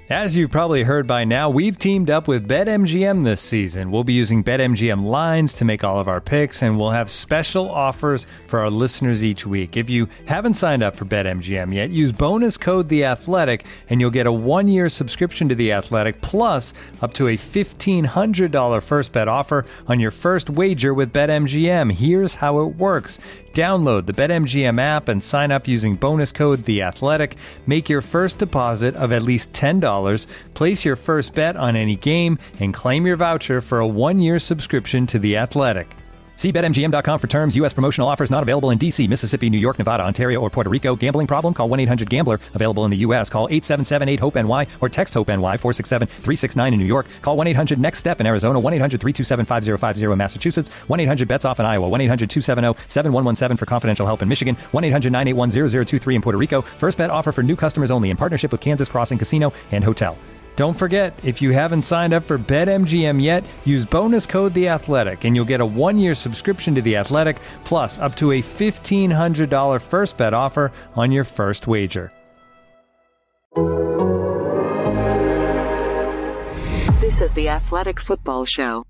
As you've probably heard by now, we've teamed up with BetMGM this season. We'll be using BetMGM lines to make all of our picks, and we'll have special offers for our listeners each week. If you haven't signed up for BetMGM yet, use bonus code The Athletic, and you'll get a 1-year subscription to The Athletic, plus up to a $1,500 first bet offer on your first wager with BetMGM. Here's how it works. Download the BetMGM app and sign up using bonus code The Athletic. Make your first deposit of at least $10. Place your first bet on any game and claim your voucher for a 1-year subscription to The Athletic. See BetMGM.com for terms. U.S. promotional offers not available in D.C., Mississippi, New York, Nevada, Ontario, or Puerto Rico. Gambling problem? Call 1-800-GAMBLER. Available in the U.S. Call 877-8-HOPE-NY or text HOPE-NY 467-369 in New York. Call 1-800-NEXT-STEP in Arizona. 1-800-327-5050 in Massachusetts. 1-800-BETS-OFF in Iowa. 1-800-270-7117 for confidential help in Michigan. 1-800-981-0023 in Puerto Rico. First bet offer for new customers only in partnership with Kansas Crossing Casino and Hotel. Don't forget, if you haven't signed up for BetMGM yet, use bonus code The Athletic, and you'll get a 1-year subscription to The Athletic, plus up to a $1,500 first bet offer on your first wager. This is The Athletic Football Show.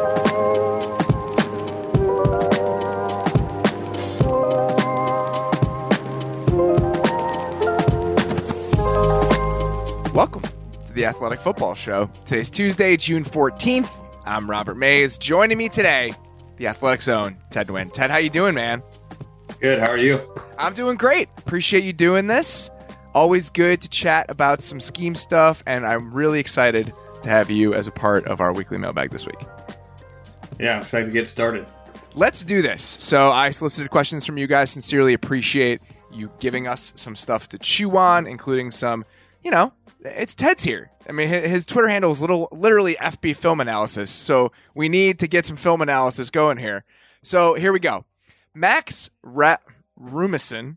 Welcome to The Athletic Football Show. Today's Tuesday, June 14th. I'm Robert Mays. Joining me today, The Athletic's own Ted Nguyen. Ted, how you doing, man? Good. How are you? I'm doing great. Appreciate you doing this. Always good to chat about some scheme stuff, and I'm really excited to have you as a part of our weekly mailbag this week. Yeah, I'm excited to get started. Let's do this. So I solicited questions from you guys. Sincerely appreciate you giving us some stuff to chew on, including some, it's Ted's here. I mean, his Twitter handle is literally FB Film Analysis, so we need to get some film analysis going here. So here we go. Max Rumison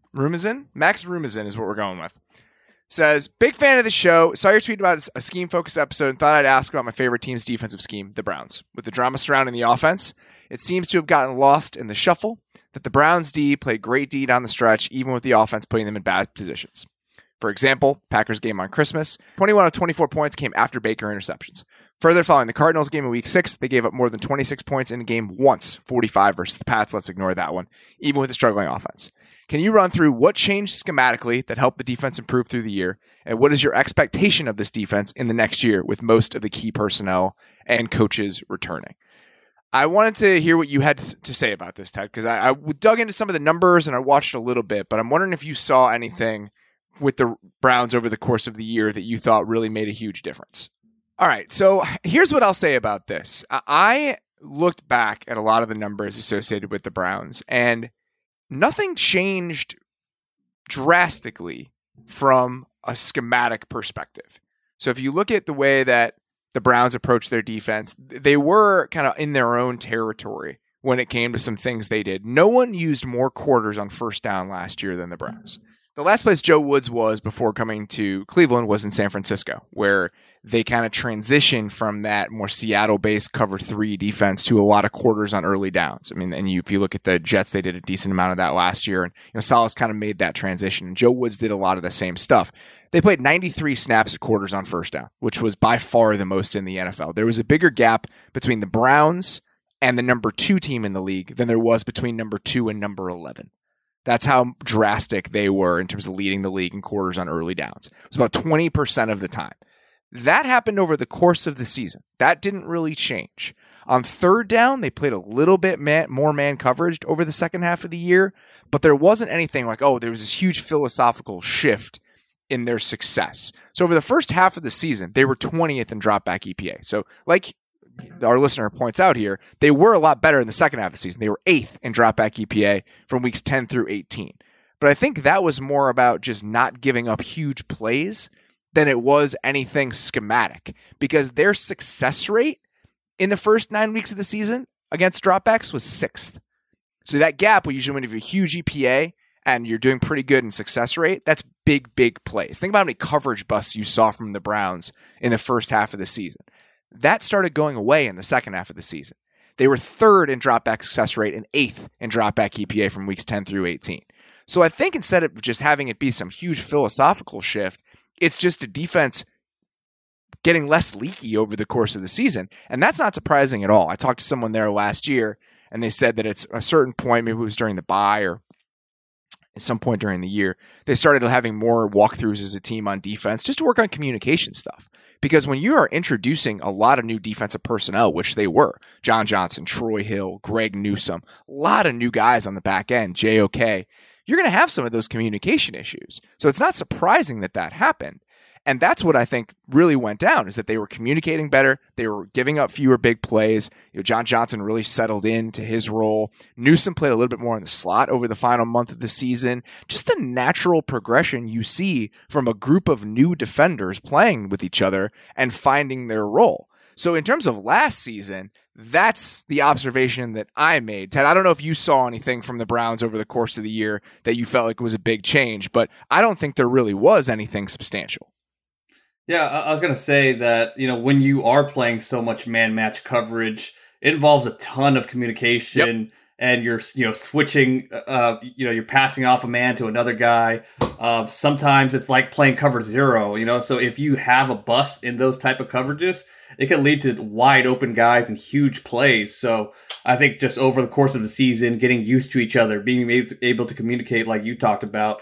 is what we're going with. Says, big fan of the show. Saw your tweet about a scheme-focused episode and thought I'd ask about my favorite team's defensive scheme, the Browns. With the drama surrounding the offense, it seems to have gotten lost in the shuffle that the Browns D played great D down the stretch, even with the offense putting them in bad positions. For example, Packers game on Christmas, 21 of 24 points came after Baker interceptions. Further, following the Cardinals game in Week 6, they gave up more than 26 points in a game once, 45 versus the Pats. Let's ignore that one, even with a struggling offense. Can you run through what changed schematically that helped the defense improve through the year, and what is your expectation of this defense in the next year with most of the key personnel and coaches returning? I wanted to hear what you had to say about this, Ted, because I dug into some of the numbers and I watched a little bit, but I'm wondering if you saw anything with the Browns over the course of the year that you thought really made a huge difference. All right, so here's what I'll say about this. I looked back at a lot of the numbers associated with the Browns, and nothing changed drastically from a schematic perspective. So if you look at the way that the Browns approached their defense, they were kind of in their own territory when it came to some things they did. No one used more quarters on first down last year than the Browns. The last place Joe Woods was before coming to Cleveland was in San Francisco, where they kind of transitioned from that more Seattle-based cover 3 defense to a lot of quarters on early downs. I mean, and if you look at the Jets, they did a decent amount of that last year, and Salas kind of made that transition. And Joe Woods did a lot of the same stuff. They played 93 snaps at quarters on first down, which was by far the most in the NFL. There was a bigger gap between the Browns and the number 2 team in the league than there was between number 2 and number 11. That's how drastic they were in terms of leading the league in quarters on early downs. It was about 20% of the time. That happened over the course of the season. That didn't really change. On third down, they played a little bit more man coverage over the second half of the year, but there wasn't anything like, there was this huge philosophical shift in their success. So over the first half of the season, they were 20th in dropback EPA. So like our listener points out here, they were a lot better in the second half of the season. They were 8th in dropback EPA from weeks 10 through 18. But I think that was more about just not giving up huge plays than it was anything schematic, because their success rate in the first 9 weeks of the season against dropbacks was 6th. So that gap, usually when you have a huge EPA and you're doing pretty good in success rate, that's big plays. Think about how many coverage busts you saw from the Browns in the first half of the season. That started going away in the second half of the season. They were 3rd in dropback success rate and 8th in dropback EPA from weeks 10 through 18. So I think instead of just having it be some huge philosophical shift, it's just a defense getting less leaky over the course of the season. And that's not surprising at all. I talked to someone there last year, and they said that it's a certain point, maybe it was during the bye or at some point during the year, they started having more walkthroughs as a team on defense just to work on communication stuff. Because when you are introducing a lot of new defensive personnel, which they were, John Johnson, Troy Hill, Greg Newsome, a lot of new guys on the back end, JOK, you're going to have some of those communication issues. So it's not surprising that that happened. And that's what I think really went down, is that they were communicating better. They were giving up fewer big plays. John Johnson really settled into his role. Newsome played a little bit more in the slot over the final month of the season. Just the natural progression you see from a group of new defenders playing with each other and finding their role. So in terms of last season, that's the observation that I made. Ted, I don't know if you saw anything from the Browns over the course of the year that you felt like was a big change, but I don't think there really was anything substantial. Yeah, I was going to say that, when you are playing so much man-match coverage, it involves a ton of communication, and you're, switching, you're passing off a man to another guy. Sometimes it's like playing cover zero, so if you have a bust in those type of coverages, it can lead to wide open guys and huge plays. So I think just over the course of the season, getting used to each other, being able to communicate like you talked about,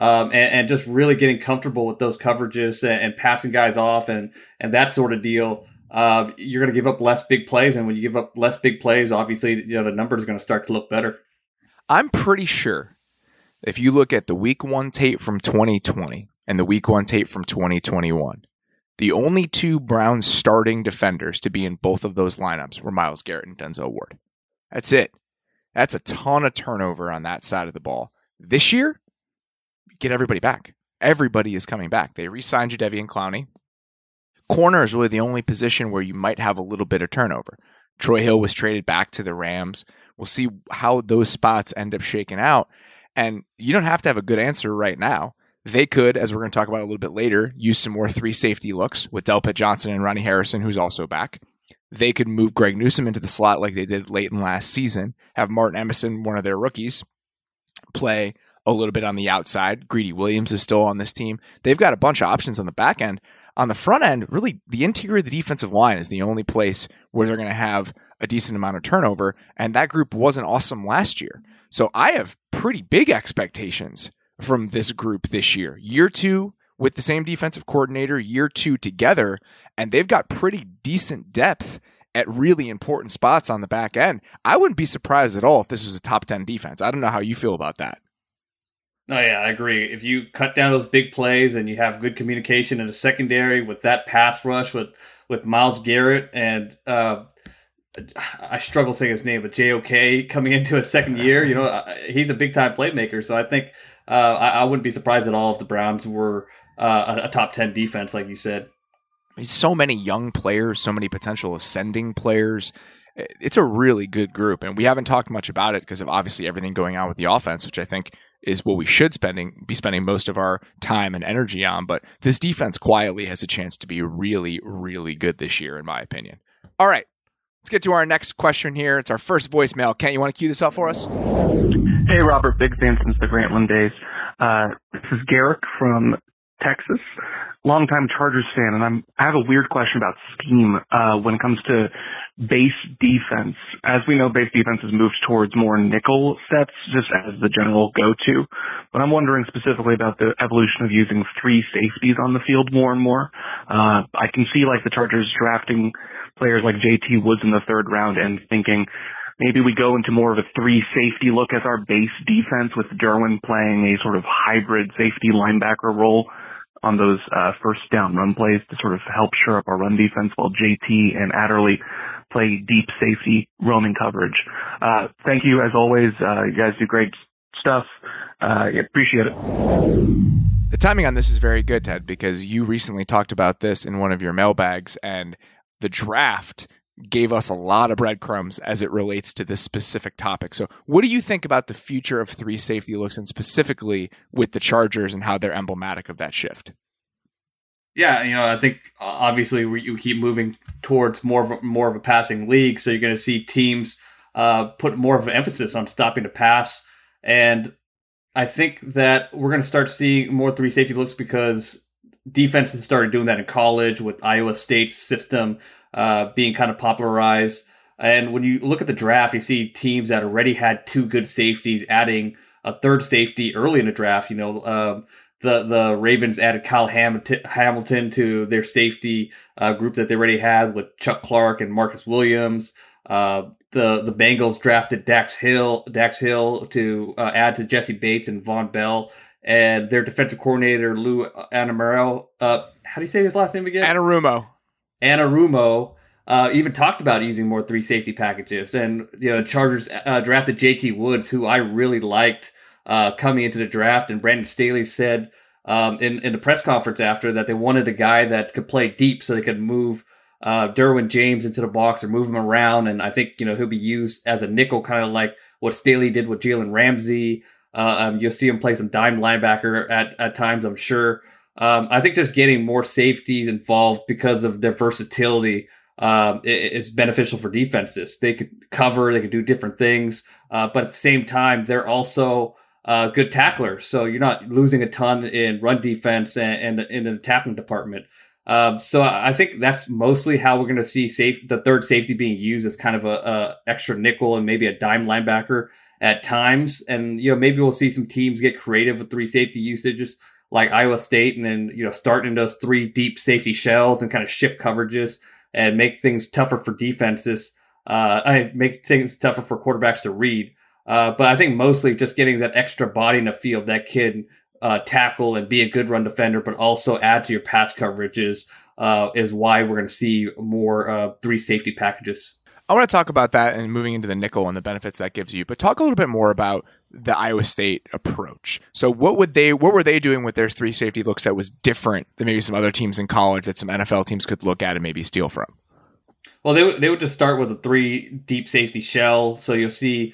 and just really getting comfortable with those coverages and passing guys off and that sort of deal, you're going to give up less big plays. And when you give up less big plays, obviously, the number is going to start to look better. I'm pretty sure if you look at the week 1 tape from 2020 and the week 1 tape from 2021, the only two Browns starting defenders to be in both of those lineups were Myles Garrett and Denzel Ward. That's it. That's a ton of turnover on that side of the ball. This year, get everybody back. Everybody is coming back. They re-signed Jadeveon Clowney. Corner is really the only position where you might have a little bit of turnover. Troy Hill was traded back to the Rams. We'll see how those spots end up shaking out. And you don't have to have a good answer right now. They could, as we're going to talk about a little bit later, use some more 3 safety looks with Delpit Johnson and Ronnie Harrison, who's also back. They could move Greg Newsome into the slot like they did late in last season, have Martin Emerson, one of their rookies, play a little bit on the outside. Greedy Williams is still on this team. They've got a bunch of options on the back end. On the front end, really, the interior of the defensive line is the only place where they're going to have a decent amount of turnover, and that group wasn't awesome last year. So I have pretty big expectations from this group this year. Year 2 with the same defensive coordinator, year 2 together, and they've got pretty decent depth at really important spots on the back end. I wouldn't be surprised at all if this was a top 10 defense. I don't know how you feel about that. Oh, yeah, I agree. If you cut down those big plays and you have good communication in the secondary with that pass rush with Myles Garrett and I struggle saying his name, but JOK coming into his second year, he's a big-time playmaker. So I think I wouldn't be surprised at all if the Browns were a top 10 defense, like you said. So many young players, so many potential ascending players. It's a really good group, and we haven't talked much about it because of obviously everything going on with the offense, which I think is what we should be spending most of our time and energy on. But this defense quietly has a chance to be really, really good this year, in my opinion. All right, let's get to our next question here. It's our first voicemail. Kent, you want to cue this up for us? Hey, Robert. Big fan since the Grantland days. This is Garrick from Texas, longtime Chargers fan, and I have a weird question about scheme when it comes to base defense. As we know, base defense has moved towards more nickel sets just as the general go-to, but I'm wondering specifically about the evolution of using 3 safeties on the field more and more. I can see like the Chargers drafting players like JT Woods in the 3rd round and thinking maybe we go into more of a 3 safety look as our base defense, with Derwin playing a sort of hybrid safety linebacker role on those first down run plays to sort of help shore up our run defense, while JT and Adderley play deep safety roaming coverage. Thank you, as always. You guys do great stuff. Appreciate it. The timing on this is very good, Ted, because you recently talked about this in one of your mailbags, and the draft gave us a lot of breadcrumbs as it relates to this specific topic. So what do you think about the future of 3 safety looks, and specifically with the Chargers and how they're emblematic of that shift? Yeah, I think obviously you keep moving towards more of a passing league, so you're going to see teams put more of an emphasis on stopping the pass. And I think that we're going to start seeing more 3 safety looks because defenses started doing that in college with Iowa State's system being kind of popularized. And when you look at the draft, you see teams that already had 2 good safeties adding a third safety early in the draft. The Ravens added Kyle Hamilton to their safety group that they already had with Chuck Clark and Marcus Williams. The Bengals drafted Dax Hill to add to Jesse Bates and Von Bell, and their defensive coordinator Lou Anarumo. How do you say his last name again? Anarumo even talked about using more 3 safety packages, and the Chargers drafted J.T. Woods, who I really liked coming into the draft. And Brandon Staley said in the press conference after that they wanted a guy that could play deep, so they could move Derwin James into the box or move him around. And I think he'll be used as a nickel, kind of like what Staley did with Jalen Ramsey. You'll see him play some dime linebacker at times, I'm sure. I think just getting more safeties involved because of their versatility is beneficial for defenses. They could cover, they could do different things, but at the same time, they're also good tacklers. So you're not losing a ton in run defense and in the tackling department. So I think that's mostly how we're going to see the third safety being used as kind of a extra nickel and maybe a dime linebacker at times. And, maybe we'll see some teams get creative with 3 safety usages like Iowa State, and then, start in those 3 deep safety shells and kind of shift coverages and make things tougher for defenses. Make things tougher for quarterbacks to read. But I think mostly just getting that extra body in the field that can tackle and be a good run defender, but also add to your pass coverages is why we're going to see more 3 safety packages. I want to talk about that and moving into the nickel and the benefits that gives you, but talk a little bit more about the Iowa State approach. So what were they doing with their 3 safety looks that was different than maybe some other teams in college that some NFL teams could look at and maybe steal from? Well, they would just start with a 3 deep safety shell. So you'll see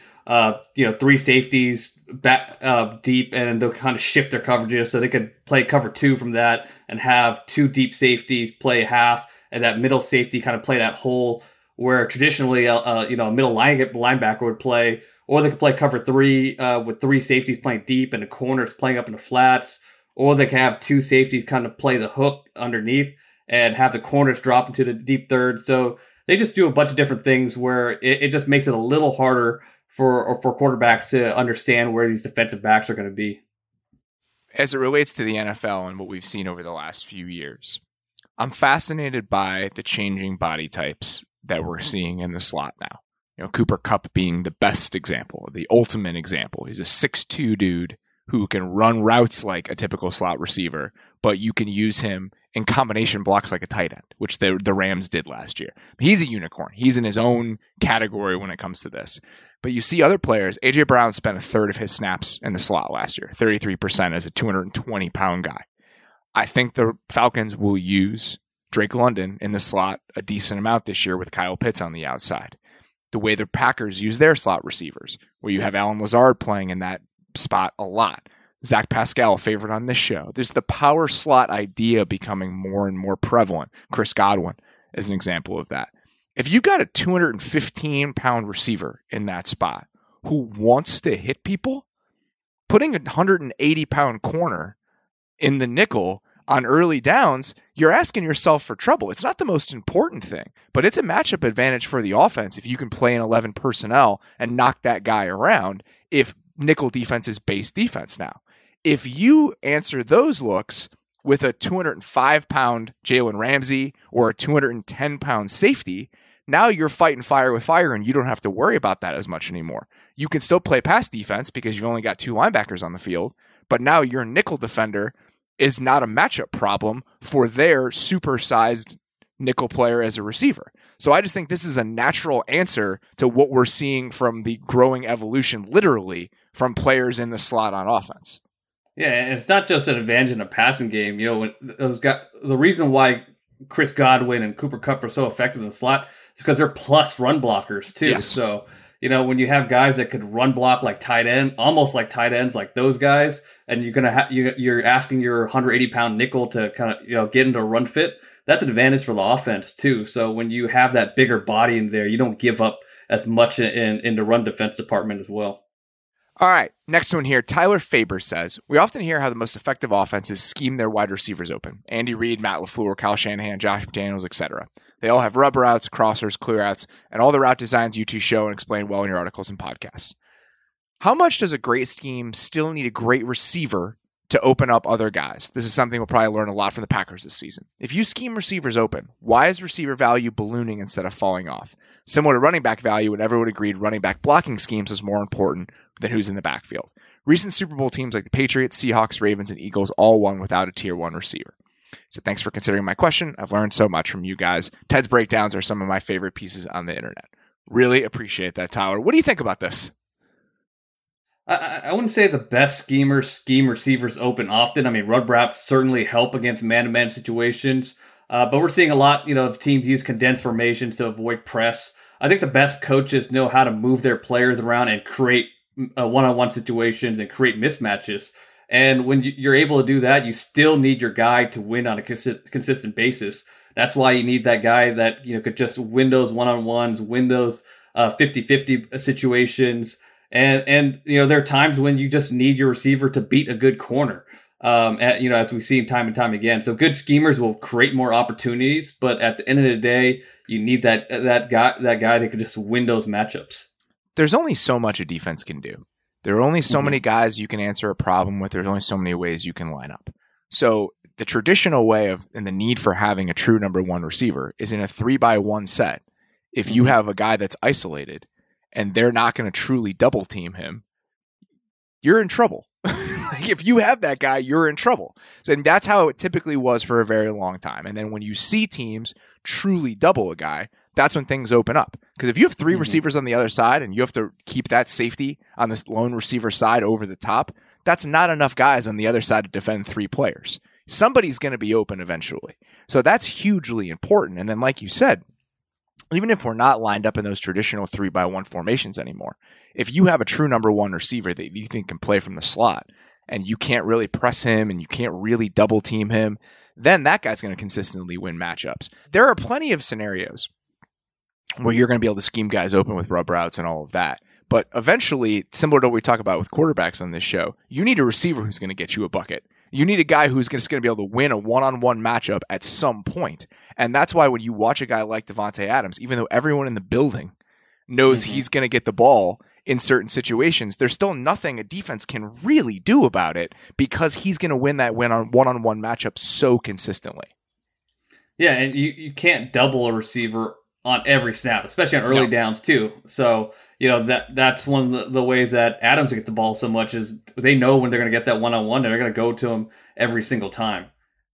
3 safeties back deep, and they'll kind of shift their coverages so they could play cover 2 from that and have 2 deep safeties play half, and that middle safety kind of play that hole where traditionally a middle linebacker would play, or they could play cover 3 with 3 safeties playing deep and the corners playing up in the flats, or they can have 2 safeties kind of play the hook underneath and have the corners drop into the deep third. So they just do a bunch of different things where it just makes it a little harder for quarterbacks to understand where these defensive backs are going to be. As it relates to the NFL and what we've seen over the last few years, I'm fascinated by the changing body types that we're seeing in the slot now. Cooper Kupp being the best example, the ultimate example. He's a 6'2" dude who can run routes like a typical slot receiver, but you can use him in combination blocks like a tight end, which the Rams did last year. He's a unicorn. He's in his own category when it comes to this. But you see other players. A.J. Brown spent a third of his snaps in the slot last year, 33% as a 220-pound guy. I think the Falcons will use Drake London in the slot a decent amount this year with Kyle Pitts on the outside. The way the Packers use their slot receivers, where you have Allen Lazard playing in that spot a lot. Zach Pascal, favorite on this show. There's the power slot idea becoming more and more prevalent. Chris Godwin is an example of that. If you got a 215-pound receiver in that spot who wants to hit people, putting a 180-pound corner in the nickel on early downs, you're asking yourself for trouble. It's not the most important thing, but it's a matchup advantage for the offense if you can play an 11 personnel and knock that guy around if nickel defense is base defense now. If you answer those looks with a 205-pound Jalen Ramsey or a 210-pound safety, now you're fighting fire with fire and you don't have to worry about that as much anymore. You can still play pass defense because you've only got 2 linebackers on the field, but now your nickel defender is not a matchup problem for their supersized nickel player as a receiver. So I just think this is a natural answer to what we're seeing from the growing evolution, literally, from players in the slot on offense. Yeah, and it's not just an advantage in a passing game. When the reason why Chris Godwin and Cooper Kupp are so effective in the slot is because they're plus run blockers too. Yes. So, when you have guys that could run block like tight end, almost like tight ends, like those guys, and you're asking your 180-pound nickel to kind of get into a run fit, that's an advantage for the offense too. So when you have that bigger body in there, you don't give up as much in the run defense department as well. All right, next one here. Tyler Faber says, we often hear how the most effective offenses scheme their wide receivers open. Andy Reid, Matt LaFleur, Kyle Shanahan, Josh McDaniels, etc. They all have rub routes, crossers, clear outs, and all the route designs you two show and explain well in your articles and podcasts. How much does a great scheme still need a great receiver to open up other guys? This is something we'll probably learn a lot from the Packers this season. If you scheme receivers open, why is receiver value ballooning instead of falling off? Similar to running back value, when everyone agreed running back blocking schemes was more important than who's in the backfield. Recent Super Bowl teams like the Patriots, Seahawks, Ravens, and Eagles all won without a tier 1 receiver. So thanks for considering my question. I've learned so much from you guys. Ted's breakdowns are some of my favorite pieces on the internet. Really appreciate that, Tyler. What do you think about this? I wouldn't say the best scheme receivers open often. I mean, rub routes certainly help against man-to-man situations, but we're seeing a lot, of teams use condensed formations to avoid press. I think the best coaches know how to move their players around and create one-on-one situations and create mismatches. And when you're able to do that, you still need your guy to win on a consistent basis. That's why you need that guy that could just win those one-on-ones, win those 50-50 situations. And there are times when you just need your receiver to beat a good corner, as we've seen time and time again. So good schemers will create more opportunities, but at the end of the day, you need that guy that can just win those matchups. There's only so much a defense can do. There are only so many guys you can answer a problem with. There's only so many ways you can line up. So the traditional way and the need for having a true number 1 receiver is in a 3-by-1 set. If you have a guy that's isolated and they're not going to truly double team him, you're in trouble. If you have that guy, you're in trouble. So, and that's how it typically was for a very long time. And then when you see teams truly double a guy, that's when things open up. Because if you have 3 receivers on the other side and you have to keep that safety on this lone receiver side over the top, that's not enough guys on the other side to defend 3 players. Somebody's going to be open eventually. So that's hugely important. And then, like you said, even if we're not lined up in those traditional 3-by-1 formations anymore, if you have a true number 1 receiver that you think can play from the slot and you can't really press him and you can't really double team him, then that guy's going to consistently win matchups. There are plenty of scenarios where you're going to be able to scheme guys open with rub routes and all of that. But eventually, similar to what we talk about with quarterbacks on this show, you need a receiver who's going to get you a bucket. You need a guy who's just going to be able to win a one-on-one matchup at some point. And that's why when you watch a guy like Davante Adams, even though everyone in the building knows he's going to get the ball in certain situations, there's still nothing a defense can really do about it because he's going to win that one-on-one matchup so consistently. Yeah, and you can't double a receiver on every snap, especially on early downs too. So, that's one of the ways that Adams get the ball so much is they know when they're going to get that one-on-one and they're going to go to him every single time.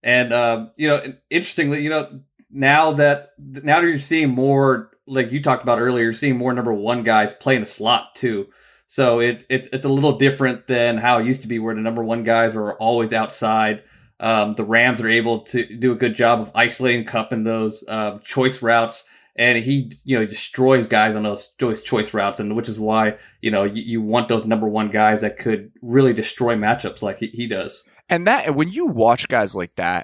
And, interestingly, now that you're seeing more, like you talked about earlier, you're seeing more number 1 guys play in the slot too. So it's a little different than how it used to be where the number 1 guys are always outside. The Rams are able to do a good job of isolating Kupp in those choice routes. And he, destroys guys on those choice routes, and which is why, you want those number 1 guys that could really destroy matchups like he does. And when you watch guys like that,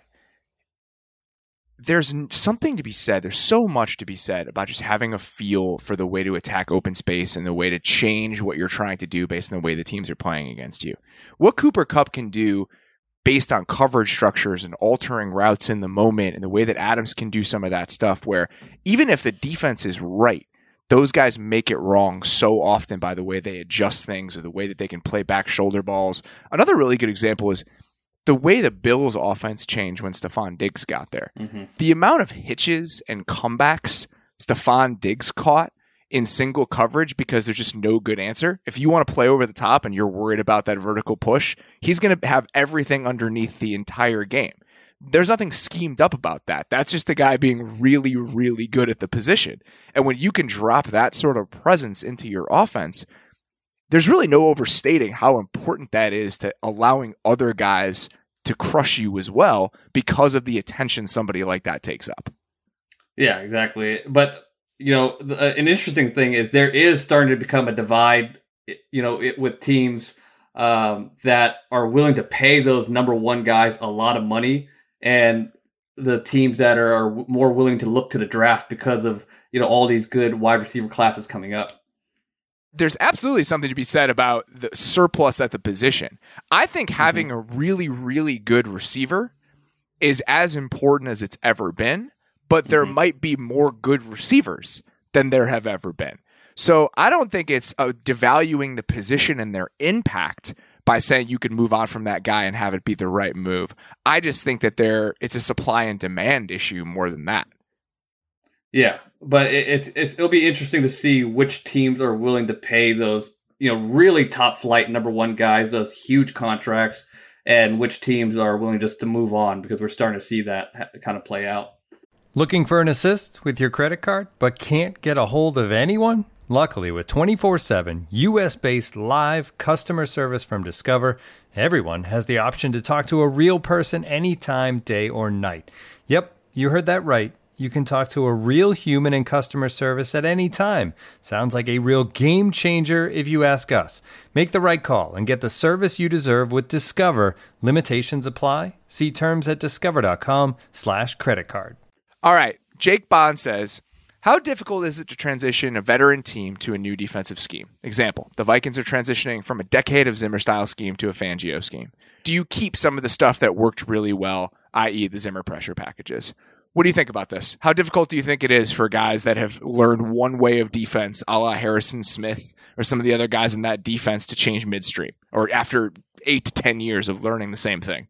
there's something to be said. There's so much to be said about just having a feel for the way to attack open space and the way to change what you're trying to do based on the way the teams are playing against you. What Cooper Kupp can do based on coverage structures and altering routes in the moment and the way that Adams can do some of that stuff where even if the defense is right, those guys make it wrong so often by the way they adjust things or the way that they can play back shoulder balls. Another really good example is the way the Bills offense changed when Stephon Diggs got there. The amount of hitches and comebacks Stephon Diggs caught in single coverage because there's just no good answer. If you want to play over the top and you're worried about that vertical push, he's going to have everything underneath the entire game. There's nothing schemed up about that. That's just a guy being really, really good at the position. And when you can drop that sort of presence into your offense, there's really no overstating how important that is to allowing other guys to crush you as well because of the attention somebody like that takes up. Yeah, exactly. But an interesting thing is there is starting to become a divide, with teams that are willing to pay those number 1 guys a lot of money, and the teams that are more willing to look to the draft because of all these good wide receiver classes coming up. there's absolutely something to be said about the surplus at the position. I think having a really, really good receiver is as important as it's ever been, but there might be more good receivers than there have ever been. So I don't think it's devaluing the position and their impact by saying you can move on from that guy and have it be the right move. I just think that it's a supply and demand issue more than that. Yeah, but it'll be interesting to see which teams are willing to pay those, really top flight number one guys, those huge contracts, and which teams are willing just to move on, because we're starting to see that kind of play out. Looking for an assist with your credit card, but can't get a hold of anyone? Luckily, with 24/7 U.S.-based live customer service from Discover, everyone has the option to talk to a real person anytime, day or night. Yep, you heard that right. You can talk to a real human in customer service at any time. Sounds like a real game changer if you ask us. Make the right call and get the service you deserve with Discover. Limitations apply. See terms at discover.com/creditcard. All right. Jake Bond says, how difficult is it to transition a veteran team to a new defensive scheme? Example, the Vikings are transitioning from a decade of Zimmer-style scheme to a Fangio scheme. Do you keep some of the stuff that worked really well, i.e. the Zimmer pressure packages? What do you think about this? How difficult do you think it is for guys that have learned one way of defense, a la Harrison Smith or some of the other guys in that defense, to change midstream or after 8 to 10 years of learning the same thing?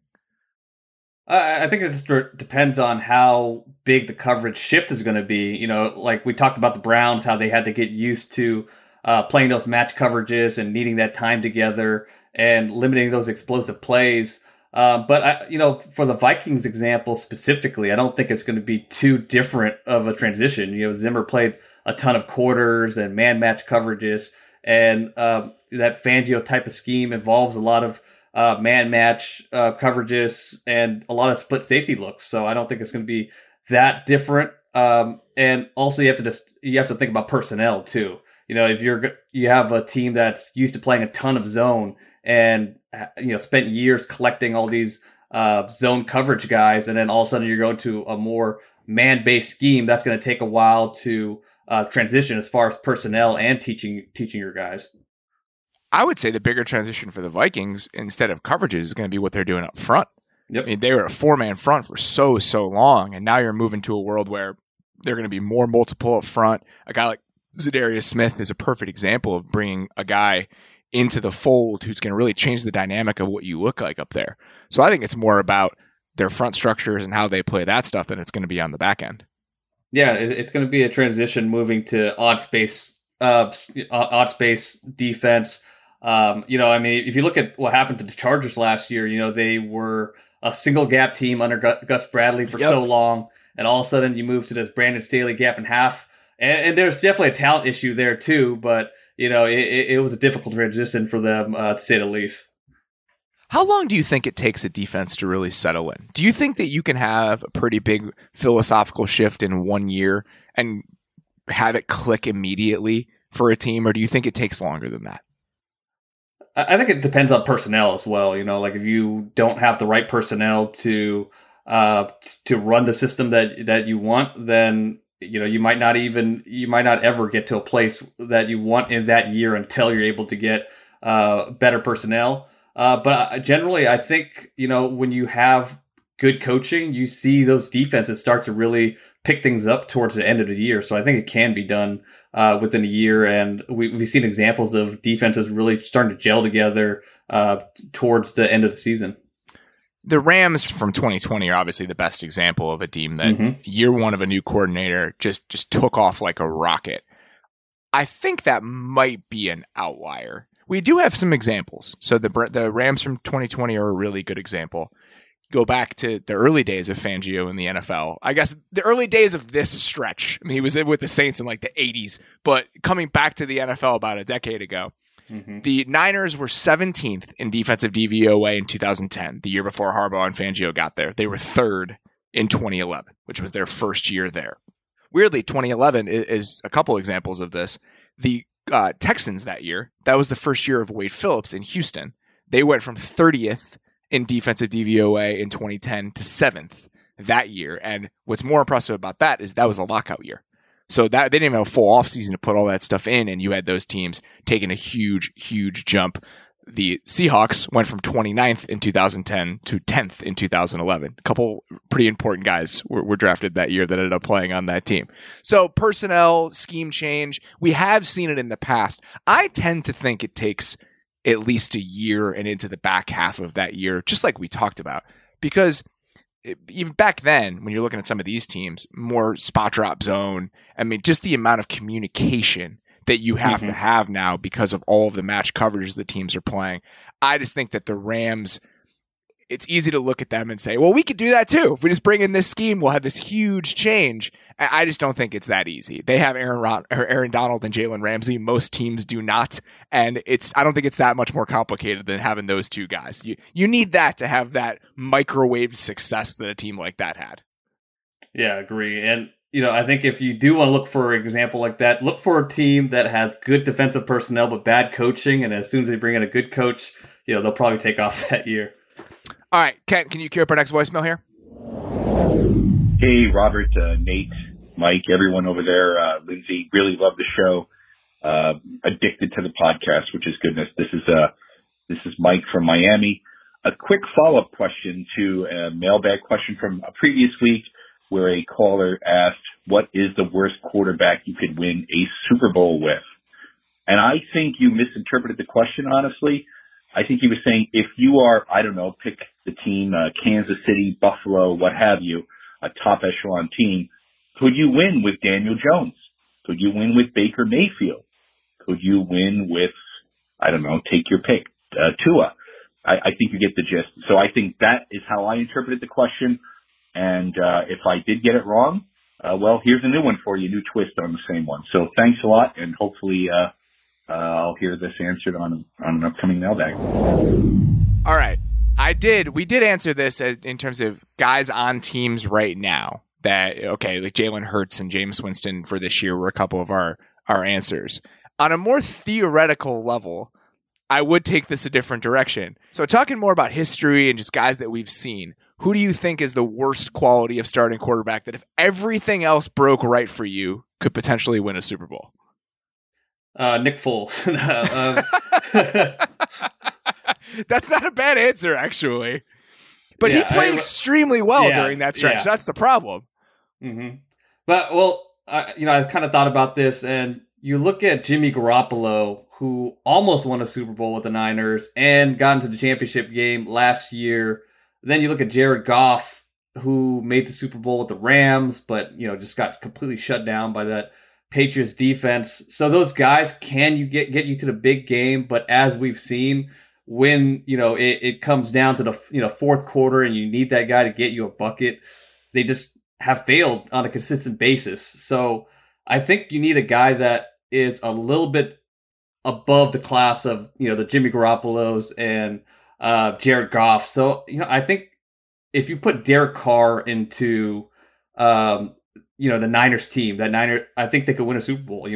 I think it just depends on how big the coverage shift is going to be. Like we talked about the Browns, how they had to get used to playing those match coverages and needing that time together and limiting those explosive plays. But for the Vikings example specifically, I don't think it's going to be too different of a transition. Zimmer played a ton of quarters and man match coverages, and that Fangio type of scheme involves a lot of man match coverages and a lot of split safety looks. So I don't think it's going to be that different. And also you have to think about personnel too. If you have a team that's used to playing a ton of zone and spent years collecting all these zone coverage guys, and then all of a sudden you're going to a more man-based scheme, that's going to take a while to transition as far as personnel and teaching your guys. I would say the bigger transition for the Vikings, instead of coverages, is going to be what they're doing up front. Yep. I mean, they were a 4-man front for so long, and now you're moving to a world where they're going to be more multiple up front. A guy like Zadarius Smith is a perfect example of bringing a guy into the fold who's going to really change the dynamic of what you look like up there. So I think it's more about their front structures and how they play that stuff than it's going to be on the back end. Yeah, it's going to be a transition moving to odd space defense. If you look at what happened to the Chargers last year, they were a single gap team under Gus Bradley for so long, and all of a sudden you move to this Brandon Staley gap and half, and there's definitely a talent issue there too, but it was a difficult transition for them, to say the least. How long do you think it takes a defense to really settle in? Do you think that you can have a pretty big philosophical shift in 1 year and have it click immediately for a team, or do you think it takes longer than that? I think it depends on personnel as well. Like if you don't have the right personnel to run the system that you want, then you might not ever get to a place that you want in that year until you're able to get better personnel. But generally, I think when you have good coaching, you see those defenses start to really pick things up towards the end of the year. So I think it can be done within a year. And we've seen examples of defenses really starting to gel together towards the end of the season. The Rams from 2020 are obviously the best example of a team that year one of a new coordinator just took off like a rocket. I think that might be an outlier. We do have some examples. So the Rams from 2020 are a really good example. Go back to the early days of Fangio in the NFL. I guess the early days of this stretch. I mean, he was with the Saints in like the 80s, but coming back to the NFL about a decade ago, the Niners were 17th in defensive DVOA in 2010, the year before Harbaugh and Fangio got there. They were third in 2011, which was their first year there. Weirdly, 2011 is a couple examples of this. The Texans that year, that was the first year of Wade Phillips in Houston. They went from 30th in defensive DVOA in 2010 to 7th that year. And what's more impressive about that is that was a lockout year. So that they didn't even have a full offseason to put all that stuff in, and you had those teams taking a huge, huge jump. The Seahawks went from 29th in 2010 to 10th in 2011. A couple pretty important guys were drafted that year that ended up playing on that team. So personnel, scheme change, we have seen it in the past. I tend to think it takes at least a year and into the back half of that year, just like we talked about, because even back then, when you're looking at some of these teams, more spot drop zone, I mean, just the amount of communication that you have to have now because of all of the match coverages the teams are playing. I just think that the Rams, it's easy to look at them and say, well, we could do that too. If we just bring in this scheme, we'll have this huge change. I just don't think it's that easy. They have Aaron Donald and Jalen Ramsey. Most teams do not. And I don't think it's that much more complicated than having those two guys. You need that to have that microwave success that a team like that had. Yeah, I agree. And I think if you do want to look for an example like that, look for a team that has good defensive personnel but bad coaching, and as soon as they bring in a good coach, they'll probably take off that year. All right, Kent, can you queue up our next voicemail here? Hey, Robert, Nate, Mike, everyone over there, Lindsay, really love the show. Addicted to the podcast, which is goodness. This is Mike from Miami. A quick follow-up question to a mailbag question from a previous week, where a caller asked, what is the worst quarterback you could win a Super Bowl with? And I think you misinterpreted the question, honestly. I think he was saying, if you are, I don't know, pick the team, Kansas City, Buffalo, what have you, a top echelon team, could you win with Daniel Jones? Could you win with Baker Mayfield? Could you win with, I don't know, take your pick, Tua? I think you get the gist. So I think that is how I interpreted the question. And if I did get it wrong, well, here's a new one for you, new twist on the same one. So thanks a lot, and hopefully I'll hear this answered on an upcoming mailbag. All right. We did answer this in terms of guys on teams right now that, okay, like Jalen Hurts and Jameis Winston for this year were a couple of our answers. On a more theoretical level, I would take this a different direction. So talking more about history and just guys that we've seen, who do you think is the worst quality of starting quarterback that if everything else broke right for you could potentially win a Super Bowl? Nick Foles. That's not a bad answer, actually. But he played extremely well during that stretch. That's the problem. Mm-hmm. But, I've kind of thought about this, and you look at Jimmy Garoppolo, who almost won a Super Bowl with the Niners and got into the championship game last year. Then you look at Jared Goff, who made the Super Bowl with the Rams, but just got completely shut down by that Patriots defense. So those guys can get you to the big game, but as we've seen, when it comes down to the fourth quarter and you need that guy to get you a bucket, they just have failed on a consistent basis. So I think you need a guy that is a little bit above the class of the Jimmy Garoppolos and Jared Goff. So, I think if you put Derek Carr into, the Niners team, I think they could win a Super Bowl.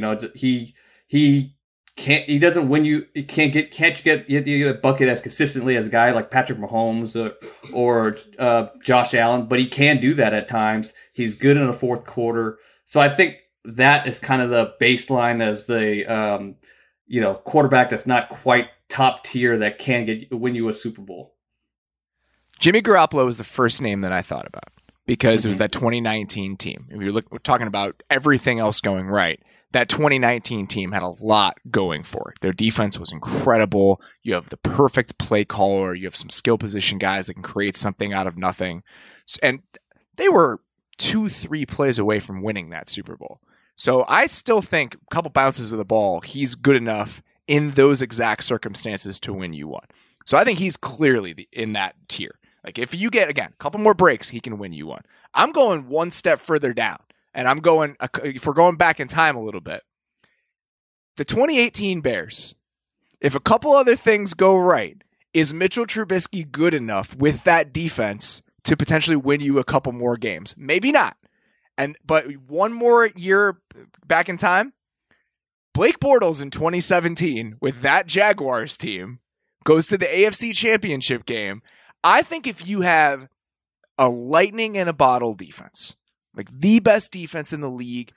He doesn't win you. Can't you get a bucket as consistently as a guy like Patrick Mahomes or Josh Allen, but he can do that at times. He's good in the fourth quarter. So I think that is kind of the baseline as the, quarterback that's not quite top tier that can win you a Super Bowl. Jimmy Garoppolo was the first name that I thought about because it was that 2019 team. If we're talking about everything else going right, that 2019 team had a lot going for it. Their defense was incredible. You have the perfect play caller. You have some skill position guys that can create something out of nothing. And they were 2-3 plays away from winning that Super Bowl. So I still think a couple bounces of the ball, he's good enough in those exact circumstances to win you one. So I think he's clearly in that tier. Like if you get, again, a couple more breaks, he can win you one. I'm going one step further down, and if we're going back in time a little bit, the 2018 Bears, if a couple other things go right, is Mitchell Trubisky good enough with that defense to potentially win you a couple more games? Maybe not. But one more year back in time, Blake Bortles in 2017 with that Jaguars team goes to the AFC Championship game. I think if you have a lightning in a bottle defense, like the best defense in the league,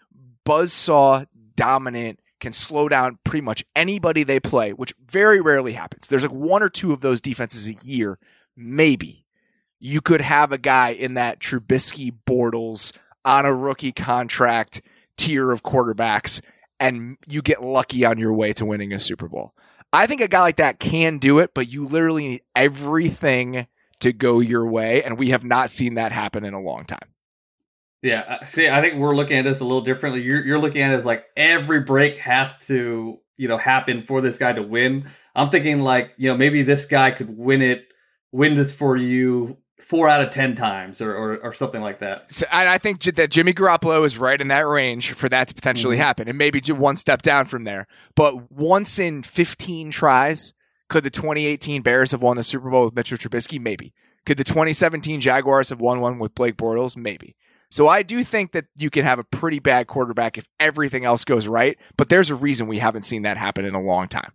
buzzsaw dominant, can slow down pretty much anybody they play, which very rarely happens. There's like one or two of those defenses a year, maybe. You could have a guy in that Trubisky, Bortles on a rookie contract tier of quarterbacks, and you get lucky on your way to winning a Super Bowl. I think a guy like that can do it, but you literally need everything to go your way, and we have not seen that happen in a long time. Yeah, see, I think we're looking at this a little differently. You're looking at it as like every break has to, happen for this guy to win. I'm thinking like, maybe this guy could win this for you 4 out of 10 times or something like that. So I think that Jimmy Garoppolo is right in that range for that to potentially happen, and maybe one step down from there. But once in 15 tries, could the 2018 Bears have won the Super Bowl with Mitchell Trubisky? Maybe. Could the 2017 Jaguars have won one with Blake Bortles? Maybe. So I do think that you can have a pretty bad quarterback if everything else goes right, but there's a reason we haven't seen that happen in a long time.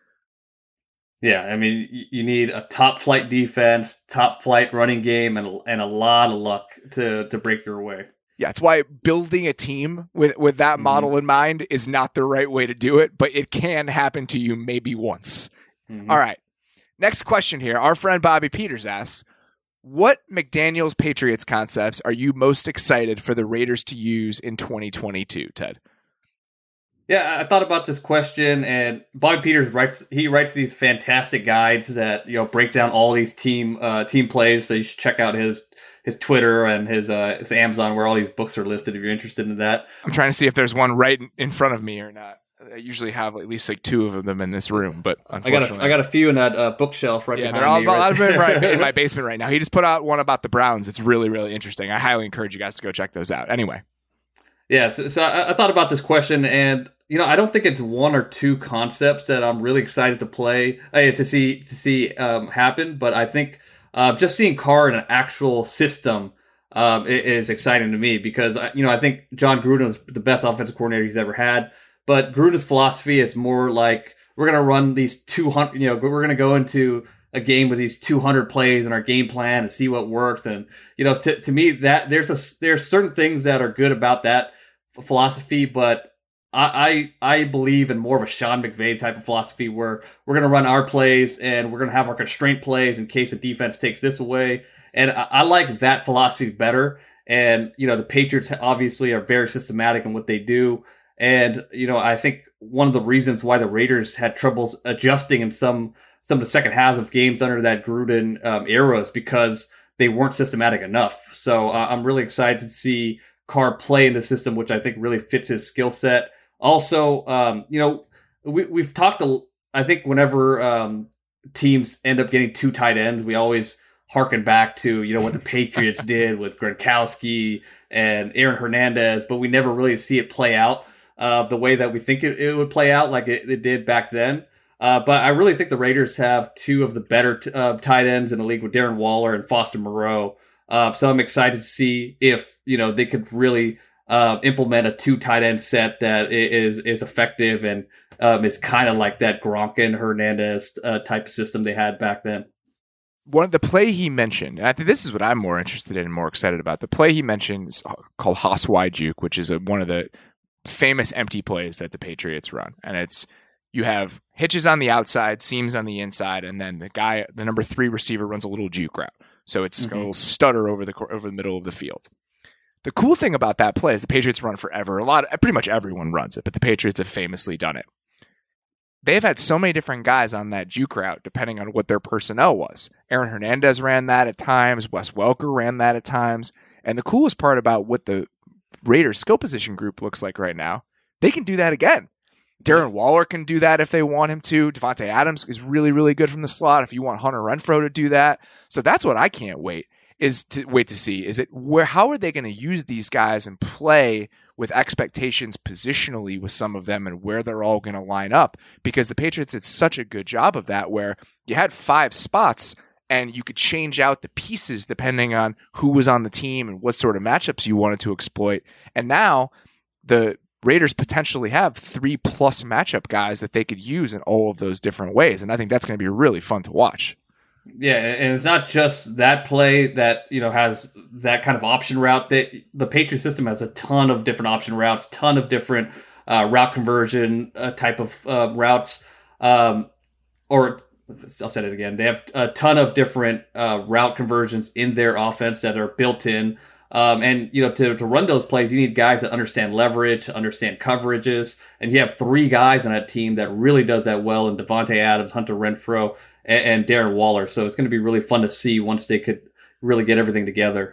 Yeah, I mean, you need a top-flight defense, top-flight running game, and a lot of luck to break your way. Yeah, it's why building a team with that model in mind is not the right way to do it, but it can happen to you maybe once. All right, next question here. Our friend Bobby Peters asks, what McDaniels Patriots concepts are you most excited for the Raiders to use in 2022, Ted? Yeah, I thought about this question, and Bobby Peters writes these fantastic guides that breaks down all these team plays. So you should check out his Twitter and his Amazon where all these books are listed if you're interested in that. I'm trying to see if there's one right in front of me or not. I usually have at least like 2 of them in this room, but unfortunately, I got a few in that bookshelf right behind me. They're all in my basement right now. He just put out one about the Browns. It's really, really interesting. I highly encourage you guys to go check those out. Anyway. Yeah, so I thought about this question, and I don't think it's 1 or 2 concepts that I'm really excited to play to see happen, but I think just seeing Carr in an actual system is exciting to me because I think John Gruden is the best offensive coordinator he's ever had, but Gruden's philosophy is more like we're going to run these 200. We're going to go into a game with these 200 plays in our game plan and see what works, and to me that there's certain things that are good about that philosophy, but I believe in more of a Sean McVay type of philosophy where we're going to run our plays and we're going to have our constraint plays in case the defense takes this away. And I like that philosophy better. And, the Patriots obviously are very systematic in what they do. And, I think one of the reasons why the Raiders had troubles adjusting in some of the second halves of games under that Gruden era is because they weren't systematic enough. So I'm really excited to see Carr play in the system, which I think really fits his skill set. Also, we've talked, I think whenever teams end up getting 2 tight ends, we always harken back to, what the Patriots did with Gronkowski and Aaron Hernandez, but we never really see it play out the way that we think it would play out like it did back then. But I really think the Raiders have 2 of the better tight ends in the league with Darren Waller and Foster Moreau. So I'm excited to see if, they could really implement a 2 tight end set that is effective and is kind of like that Gronk and Hernandez type of system they had back then. One of the play he mentioned, and I think this is what I'm more interested in and more excited about. The play he mentioned is called Haas Y Juke, which is one of the famous empty plays that the Patriots run. And it's, you have hitches on the outside, seams on the inside, and then the number 3 receiver runs a little juke route. So it's a little stutter over the middle of the field. The cool thing about that play is the Patriots run forever. Pretty much everyone runs it, but the Patriots have famously done it. They've had so many different guys on that juke route depending on what their personnel was. Aaron Hernandez ran that at times. Wes Welker ran that at times. And the coolest part about what the Raiders skill position group looks like right now, they can do that again. Darren Waller can do that if they want him to. Devontae Adams is really, really good from the slot if you want Hunter Renfrow to do that. So that's what I can't wait to see. Is it how are they going to use these guys and play with expectations positionally with some of them and where they're all going to line up? Because the Patriots did such a good job of that where you had 5 spots and you could change out the pieces depending on who was on the team and what sort of matchups you wanted to exploit. And now the Raiders potentially have 3+ matchup guys that they could use in all of those different ways. And I think that's going to be really fun to watch. Yeah, and it's not just that play that has that kind of option route. That the Patriot system has a ton of different option routes, ton of different route conversion type of routes. Or I'll say it again. They have a ton of different route conversions in their offense that are built in. And to run those plays, you need guys that understand leverage, understand coverages, and you have 3 guys on that team that really does that well: in Devontae Adams, Hunter Renfrow, and Darren Waller. So it's going to be really fun to see once they could really get everything together.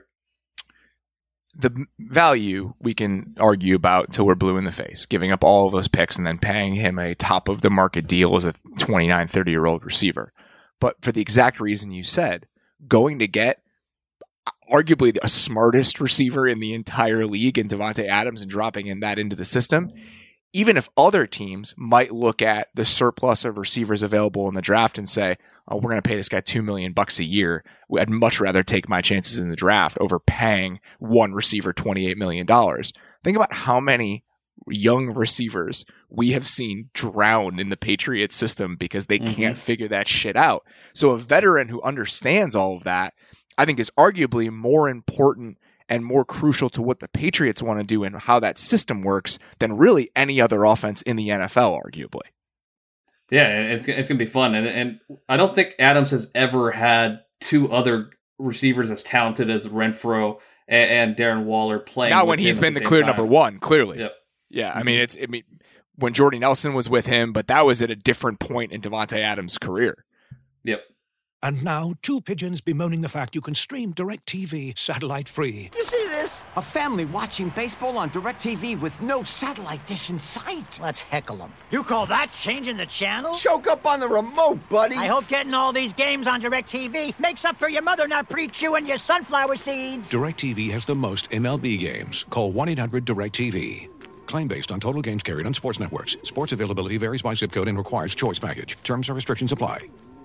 The value we can argue about till we're blue in the face, giving up all of those picks and then paying him a top of the market deal as a 29, 30-year-old receiver. But for the exact reason you said, going to get arguably the smartest receiver in the entire league in Devontae Adams and dropping in that into the system, even if other teams might look at the surplus of receivers available in the draft and say, oh, we're going to pay this guy $2 million a year, I'd much rather take my chances in the draft over paying one receiver $28 million. Think about how many young receivers we have seen drown in the Patriots system because they can't figure that shit out. So a veteran who understands all of that, I think, is arguably more important and more crucial to what the Patriots want to do and how that system works than really any other offense in the NFL, arguably. Yeah, it's going to be fun. And I don't think Adams has ever had 2 other receivers as talented as Renfrow and Darren Waller playing. Not when he's been the clear number 1, clearly. Yep. Yeah, I mean, when Jordy Nelson was with him, but that was at a different point in Devontae Adams' career. Yep. And now, 2 pigeons bemoaning the fact you can stream DirecTV satellite-free. You see this? A family watching baseball on DirecTV with no satellite dish in sight. Let's heckle them. You call that changing the channel? Choke up on the remote, buddy. I hope getting all these games on DirecTV makes up for your mother not pre-chewing your sunflower seeds. DirecTV has the most MLB games. Call 1-800-DirecTV. Claim based on total games carried on sports networks. Sports availability varies by zip code and requires choice package. Terms and restrictions apply.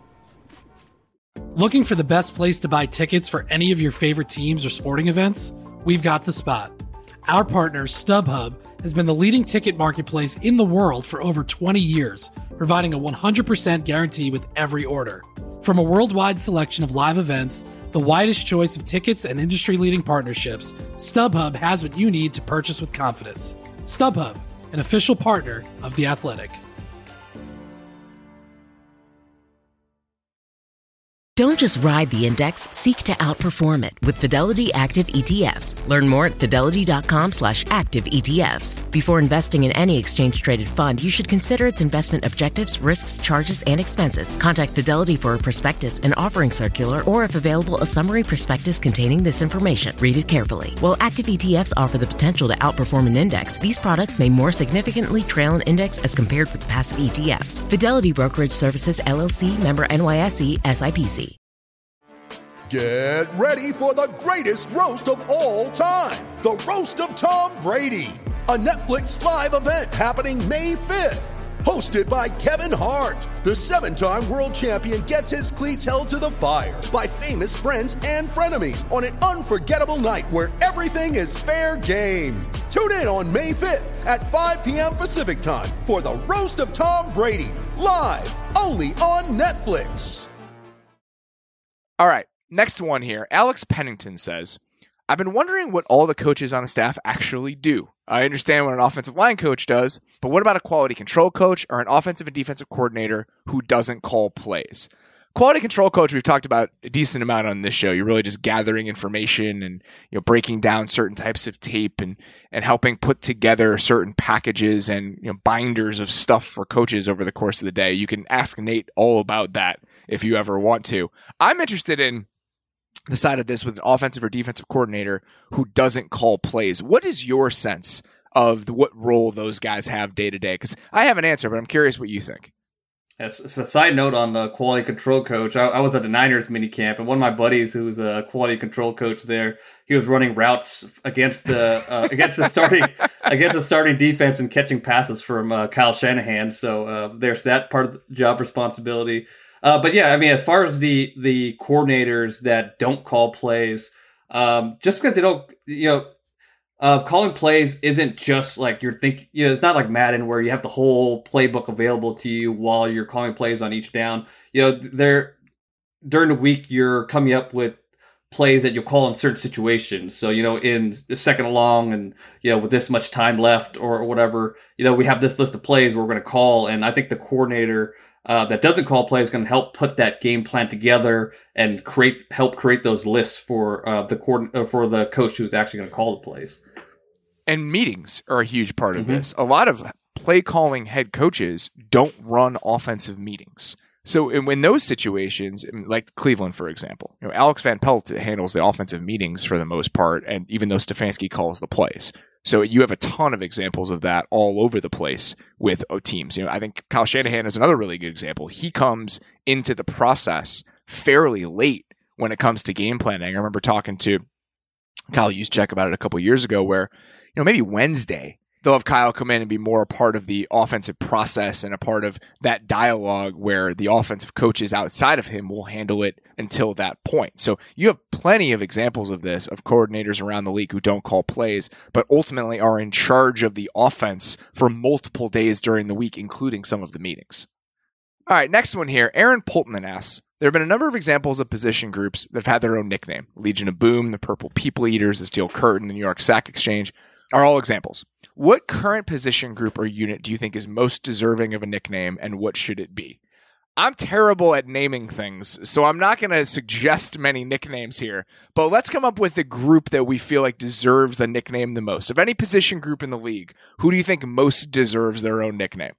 Looking for the best place to buy tickets for any of your favorite teams or sporting events? We've got the spot. Our partner, StubHub, has been the leading ticket marketplace in the world for over 20 years, providing a 100% guarantee with every order. From a worldwide selection of live events, the widest choice of tickets, and industry-leading partnerships, StubHub has what you need to purchase with confidence. StubHub, an official partner of The Athletic. Don't just ride the index, seek to outperform it with Fidelity Active ETFs. Learn more at fidelity.com/active ETFs. Before investing in any exchange-traded fund, you should consider its investment objectives, risks, charges, and expenses. Contact Fidelity for a prospectus, an offering circular, or if available, a summary prospectus containing this information. Read it carefully. While active ETFs offer the potential to outperform an index, these products may more significantly trail an index as compared with passive ETFs. Fidelity Brokerage Services, LLC, member NYSE, SIPC. Get ready for the greatest roast of all time, the Roast of Tom Brady, a Netflix live event happening May 5th. Hosted by Kevin Hart, the 7-time world champion gets his cleats held to the fire by famous friends and frenemies on an unforgettable night where everything is fair game. Tune in on May 5th at 5 p.m. Pacific time for the Roast of Tom Brady, live only on Netflix. All right. Next one here. Alex Pennington says, I've been wondering what all the coaches on a staff actually do. I understand what an offensive line coach does, but what about a quality control coach or an offensive and defensive coordinator who doesn't call plays? Quality control coach, we've talked about a decent amount on this show. You're really just gathering information and breaking down certain types of tape and helping put together certain packages and binders of stuff for coaches over the course of the day. You can ask Nate all about that if you ever want to. I'm interested in the side of this with an offensive or defensive coordinator who doesn't call plays. What is your sense of what role those guys have day to day? Because I have an answer, but I'm curious what you think. Yes, so a side note on the quality control coach, I was at the Niners minicamp, and one of my buddies who's a quality control coach there, he was running routes against the starting defense and catching passes from Kyle Shanahan. So there's that part of the job responsibility. But yeah, I mean, as far as the coordinators that don't call plays, just because they don't, calling plays isn't just like you're thinking, it's not like Madden where you have the whole playbook available to you while you're calling plays on each down. They're during the week you're coming up with plays that you'll call in certain situations. So, in the second and long and, with this much time left or whatever, we have this list of plays we're going to call. And I think the coordinator that doesn't call plays is going to help put that game plan together and help create those lists for the coach who's actually going to call the plays. And meetings are a huge part of this. A lot of play calling head coaches don't run offensive meetings. So in those situations, like Cleveland, for example, Alex Van Pelt handles the offensive meetings for the most part, and even though Stefanski calls the plays. So you have a ton of examples of that all over the place with teams. I think Kyle Shanahan is another really good example. He comes into the process fairly late when it comes to game planning. I remember talking to Kyle Juszczyk about it a couple of years ago where, maybe Wednesday, they'll have Kyle come in and be more a part of the offensive process and a part of that dialogue where the offensive coaches outside of him will handle it until that point. So you have plenty of examples of this, of coordinators around the league who don't call plays, but ultimately are in charge of the offense for multiple days during the week, including some of the meetings. All right, next one here. Aaron Poltman asks, there have been a number of examples of position groups that have had their own nickname. Legion of Boom, the Purple People Eaters, the Steel Curtain, the New York Sack Exchange are all examples. What current position group or unit do you think is most deserving of a nickname, and what should it be? I'm terrible at naming things, so I'm not going to suggest many nicknames here, but let's come up with the group that we feel like deserves a nickname the most. Of any position group in the league, who do you think most deserves their own nickname?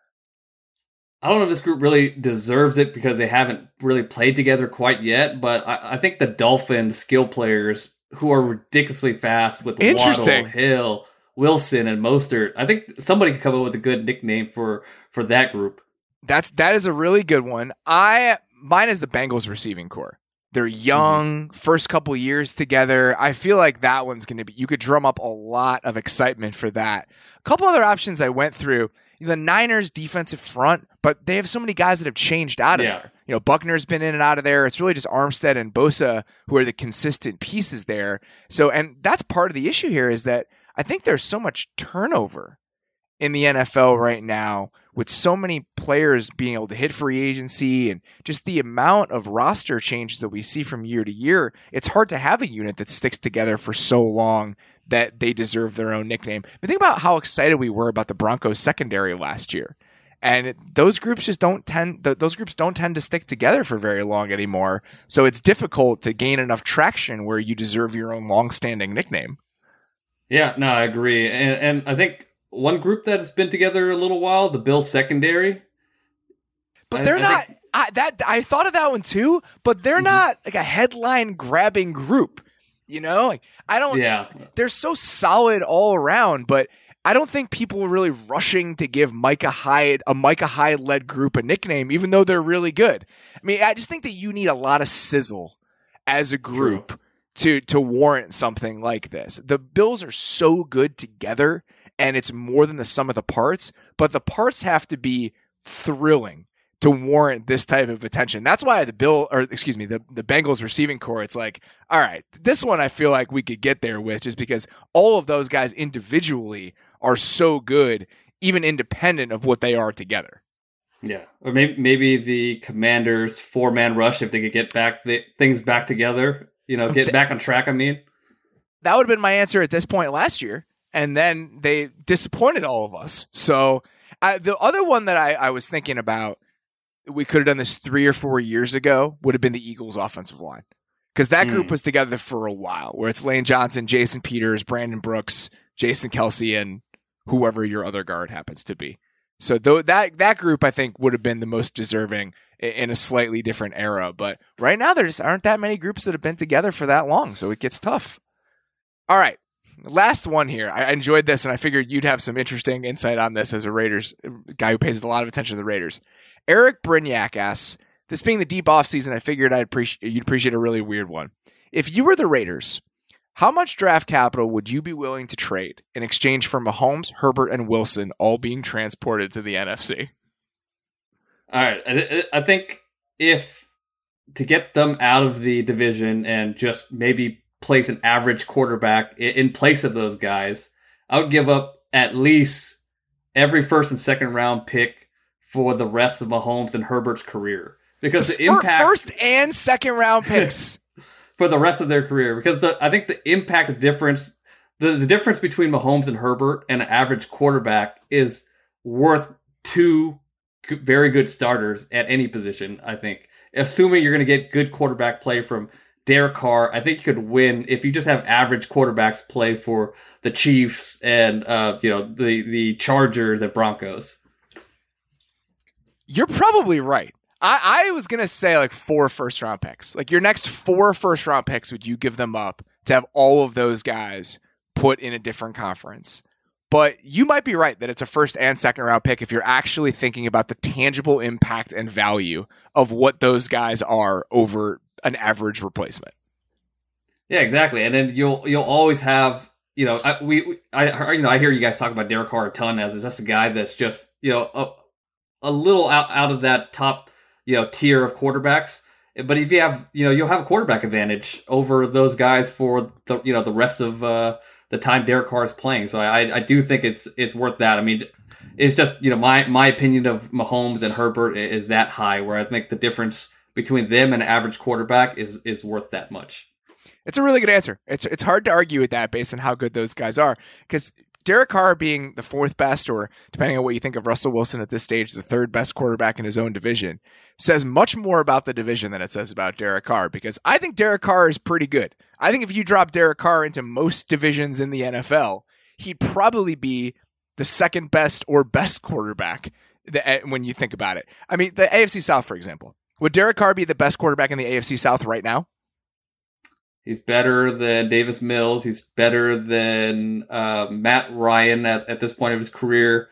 I don't know if this group really deserves it because they haven't really played together quite yet, but I think the Dolphins skill players who are ridiculously fast with Waddle, Hill, Wilson, and Mostert, I think somebody could come up with a good nickname for that group. That is a really good one. Mine is the Bengals receiving core. They're young, first couple years together. I feel like that one's going to be, you could drum up a lot of excitement for that. A couple other options I went through, the Niners defensive front, but they have so many guys that have changed out of there. Buckner's been in and out of there. It's really just Armstead and Bosa who are the consistent pieces there. So, and that's part of the issue here is that I think there's so much turnover in the NFL right now with so many players being able to hit free agency and just the amount of roster changes that we see from year to year. It's hard to have a unit that sticks together for so long that they deserve their own nickname. But think about how excited we were about the Broncos secondary last year. And those groups don't tend to stick together for very long anymore. So it's difficult to gain enough traction where you deserve your own long-standing nickname. Yeah, no, I agree. And I think one group that has been together a little while, the Bills secondary. But they're not. I thought of that one too, but they're not like a headline grabbing group. I don't. Yeah. They're so solid all around, but I don't think people were really rushing to give Micah Hyde led group a nickname, even though they're really good. I mean, I just think that you need a lot of sizzle as a group to warrant something like this. The Bills are so good together, and it's more than the sum of the parts, but the parts have to be thrilling to warrant this type of attention. That's why the Bengals receiving core, it's like, all right, this one I feel like we could get there with, just because all of those guys individually are so good, even independent of what they are together. Yeah, or maybe the Commanders 4-man rush, if they could get things back together, get back on track. I mean, that would have been my answer at this point last year, and then they disappointed all of us. So the other one that I was thinking about, we could have done this 3 or 4 years ago, would have been the Eagles offensive line. Because that group was together for a while, where it's Lane Johnson, Jason Peters, Brandon Brooks, Jason Kelsey, and whoever your other guard happens to be. So that group, I think, would have been the most deserving in a slightly different era. But right now, there just aren't that many groups that have been together for that long, so it gets tough. All right, last one here. I enjoyed this, and I figured you'd have some interesting insight on this as a Raiders guy who pays a lot of attention to the Raiders. Eric Brignac asks, this being the deep offseason, I figured you'd appreciate a really weird one. If you were the Raiders, how much draft capital would you be willing to trade in exchange for Mahomes, Herbert, and Wilson all being transported to the NFC? All right. I think if to get them out of the division and just maybe place an average quarterback in place of those guys, I would give up at least every first and second round pick for the rest of Mahomes and Herbert's career. because the impact first and second round picks for the rest of their career. Because I think the impact, the difference between Mahomes and Herbert and an average quarterback is worth 2 very good starters at any position. I think, assuming you're going to get good quarterback play from Derek Carr, I think you could win if you just have average quarterbacks play for the Chiefs and the Chargers and Broncos. You're probably right. I was going to say like 4 first-round picks. Like your next 4 first-round picks, would you give them up to have all of those guys put in a different conference? But you might be right that it's a first and second round pick if you're actually thinking about the tangible impact and value of what those guys are over an average replacement. Yeah, exactly. And then you'll always have, I hear you guys talk about Derek Carr a ton as just a guy that's just, a little out of that top, tier of quarterbacks. But if you have, you'll have a quarterback advantage over those guys for the rest of the time Derek Carr is playing. So I do think it's worth that. I mean, it's just, my opinion of Mahomes and Herbert is that high, where I think the difference between them and an average quarterback is worth that much. It's a really good answer. It's hard to argue with that based on how good those guys are, because Derek Carr being the 4th best, or depending on what you think of Russell Wilson at this stage, the 3rd best quarterback in his own division, says much more about the division than it says about Derek Carr, because I think Derek Carr is pretty good. I think if you drop Derek Carr into most divisions in the NFL, he'd probably be the 2nd best or best quarterback when you think about it. I mean, the AFC South, for example. Would Derek Carr be the best quarterback in the AFC South right now? He's better than Davis Mills. He's better than Matt Ryan at this point of his career.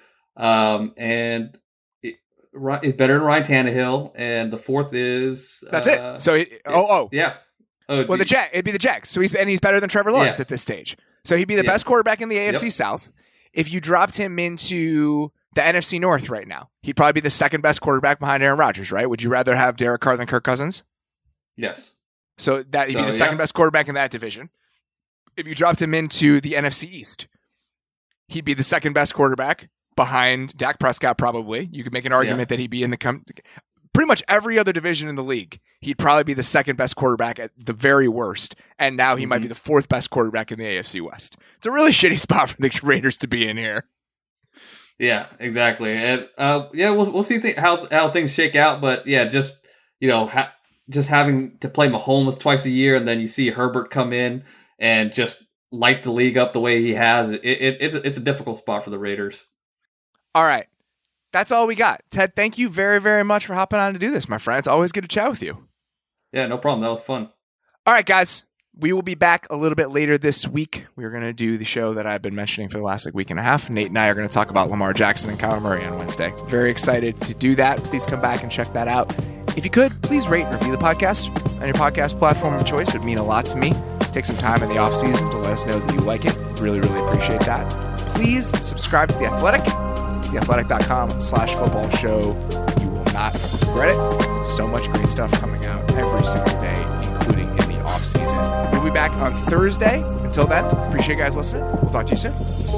And he's better than Ryan Tannehill. And the 4th is... That's it. So, yeah. Well, it'd be the Jags. So he's better than Trevor Lawrence at this stage. So he'd be the best quarterback in the AFC South. If you dropped him into the NFC North right now, he'd probably be the 2nd best quarterback behind Aaron Rodgers, right? Would you rather have Derek Carr than Kirk Cousins? Yes. So he'd be the 2nd best quarterback in that division. If you dropped him into the NFC East, he'd be the 2nd best quarterback behind Dak Prescott, probably. You could make an argument that he'd be in pretty much every other division in the league. He'd probably be the 2nd best quarterback at the very worst. And now he might be the 4th best quarterback in the AFC West. It's a really shitty spot for the Raiders to be in here. Yeah, exactly. And we'll see how things shake out. But yeah, just, just having to play Mahomes twice a year, and then you see Herbert come in and just light the league up the way he has. It's a difficult spot for the Raiders. All right. That's all we got. Ted, thank you very, very much for hopping on to do this, my friend. It's always good to chat with you. Yeah, no problem. That was fun. All right, guys. We will be back a little bit later this week. We're going to do the show that I've been mentioning for the last week and a half. Nate and I are going to talk about Lamar Jackson and Kyler Murray on Wednesday. Very excited to do that. Please come back and check that out. If you could, please rate and review the podcast on your podcast platform of choice. It would mean a lot to me. Take some time in the off season to let us know that you like it. Really, really appreciate that. Please subscribe to The Athletic, theathletic.com/football show. You will not regret it. So much great stuff coming out every single day, including in the off season. We'll be back on Thursday. Until then, appreciate you guys listening. We'll talk to you soon.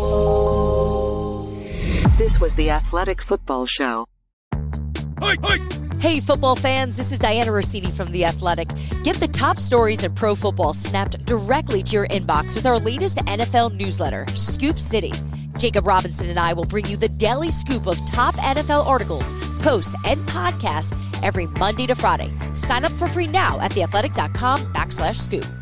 This was The Athletic Football Show. Hey, football fans, this is Diana Rossini from The Athletic. Get the top stories in pro football snapped directly to your inbox with our latest NFL newsletter, Scoop City. Jacob Robinson and I will bring you the daily scoop of top NFL articles, posts, and podcasts every Monday to Friday. Sign up for free now at theathletic.com/scoop.